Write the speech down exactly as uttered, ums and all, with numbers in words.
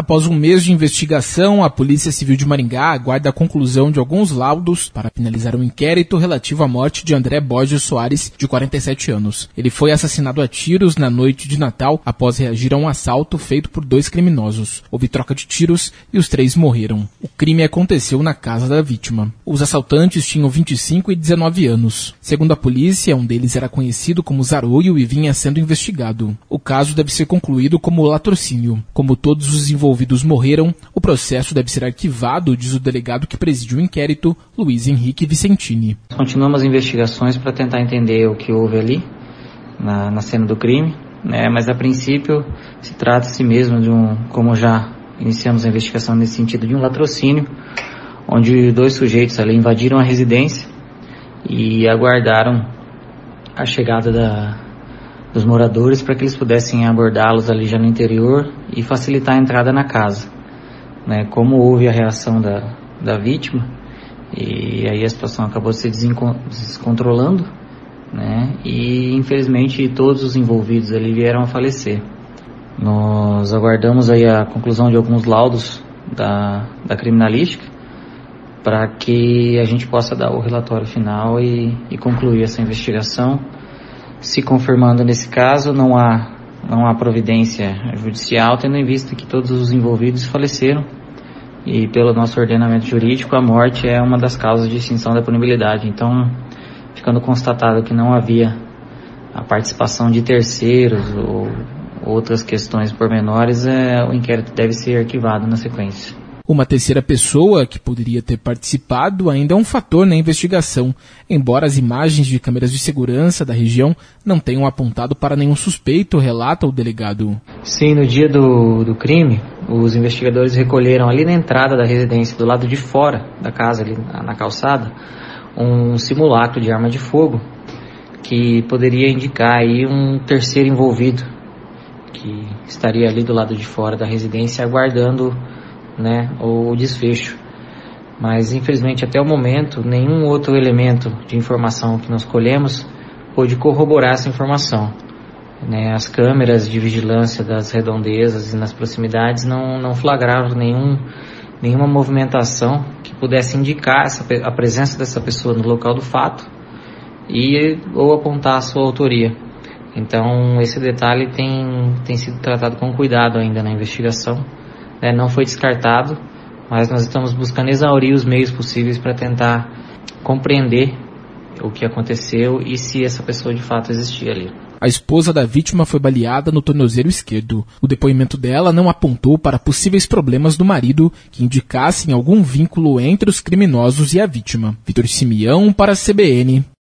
Após um mês de investigação, a Polícia Civil de Maringá aguarda a conclusão de alguns laudos para finalizar um inquérito relativo à morte de André Borges Soares, de quarenta e sete anos. Ele foi assassinado a tiros na noite de Natal após reagir a um assalto feito por dois criminosos. Houve troca de tiros e os três morreram. O crime aconteceu na casa da vítima. Os assaltantes tinham vinte e cinco e dezenove anos. Segundo a polícia, um deles era conhecido como Zaroio e vinha sendo investigado. O caso deve ser concluído como latrocínio. Como todos os envolvidos morreram, o processo deve ser arquivado, diz o delegado que preside o inquérito, Luiz Henrique Vicentini. Continuamos as investigações para tentar entender o que houve ali, na, na cena do crime, né? Mas a princípio se trata-se mesmo de um, como já iniciamos a investigação nesse sentido, de um latrocínio, onde dois sujeitos ali invadiram a residência e aguardaram a chegada da... dos moradores para que eles pudessem abordá-los ali já no interior e facilitar a entrada na casa, né? Como houve a reação da, da vítima, e aí a situação acabou se descontrolando, né? E infelizmente todos os envolvidos ali vieram a falecer. Nós aguardamos aí a conclusão de alguns laudos da, da criminalística para que a gente possa dar o relatório final e, e concluir essa investigação. Se confirmando nesse caso, não há, não há providência judicial, tendo em vista que todos os envolvidos faleceram e pelo nosso ordenamento jurídico a morte é uma das causas de extinção da punibilidade. Então, ficando constatado que não havia a participação de terceiros ou outras questões pormenores, é, o inquérito deve ser arquivado na sequência. Uma terceira pessoa que poderia ter participado ainda é um fator na investigação, embora as imagens de câmeras de segurança da região não tenham apontado para nenhum suspeito, relata o delegado. Sim, no dia do, do crime, os investigadores recolheram ali na entrada da residência, do lado de fora da casa, ali na, na calçada, um simulacro de arma de fogo que poderia indicar aí um terceiro envolvido que estaria ali do lado de fora da residência aguardando, né, o desfecho. Mas infelizmente até o momento nenhum outro elemento de informação que nós colhemos pôde corroborar essa informação, né? As câmeras de vigilância das redondezas e nas proximidades não, não flagraram nenhum, nenhuma movimentação que pudesse indicar essa, a presença dessa pessoa no local do fato e ou apontar a sua autoria. Então esse detalhe tem, tem sido tratado com cuidado ainda na investigação. É, não foi descartado, mas nós estamos buscando exaurir os meios possíveis para tentar compreender o que aconteceu e se essa pessoa de fato existia ali. A esposa da vítima foi baleada no tornozelo esquerdo. O depoimento dela não apontou para possíveis problemas do marido que indicassem algum vínculo entre os criminosos e a vítima. Vitor Simeão para a C B N.